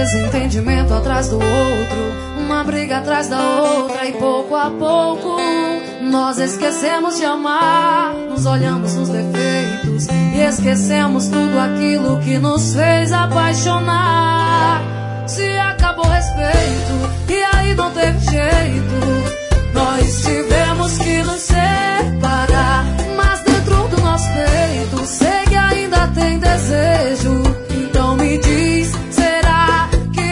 desentendimento atrás do outro, uma briga atrás da outra, e pouco a pouco nós esquecemos de amar. Nos olhamos nos defeitos e esquecemos tudo aquilo que nos fez apaixonar. Se acabou o respeito e aí não teve jeito, nós tivemos que nos separar. Mas dentro do nosso peito sei que ainda tem desejo. Então me diz, será que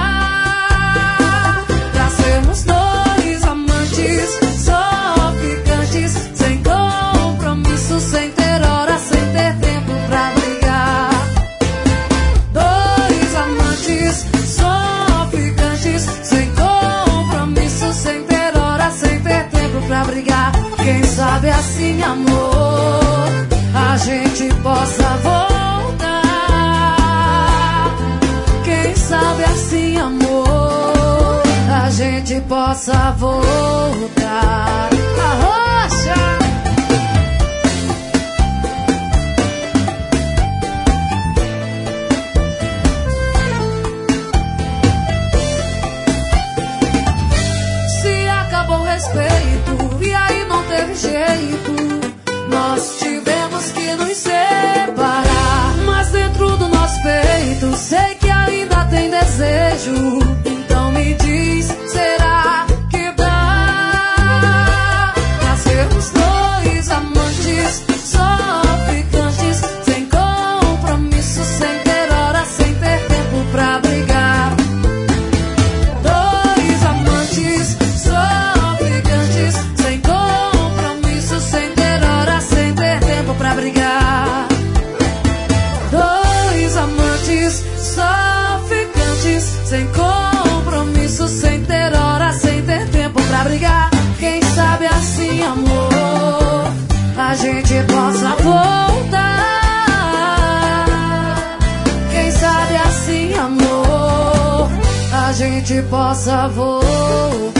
dá pra sermos dois amantes, só ficantes, sem compromisso, sem ter hora, sem ter tempo pra brigar? Dois amantes, só ficantes, sem compromisso, sem ter hora, sem ter tempo pra brigar. Quem sabe assim, amor, a gente possa voltar. Quem sabe assim, amor, a gente possa voltar. Arrocha! Se acabou o respeito e aí não teve jeito, nós tivemos que nos separar. Mas dentro do nosso peito sei que ainda tem desejo. Então me diz, será que dá pra sermos dois amantes, só ficantes, sem compromisso, sem ter hora, sem ter tempo pra brigar? Dois amantes, só ficantes, sem compromisso, sem ter hora, sem ter tempo pra brigar. Dois amantes, só ficantes, sem compromisso, sem ter hora, sem ter tempo pra brigar. Quem sabe assim, amor, a gente possa voltar. Quem sabe assim, amor, a gente possa voltar.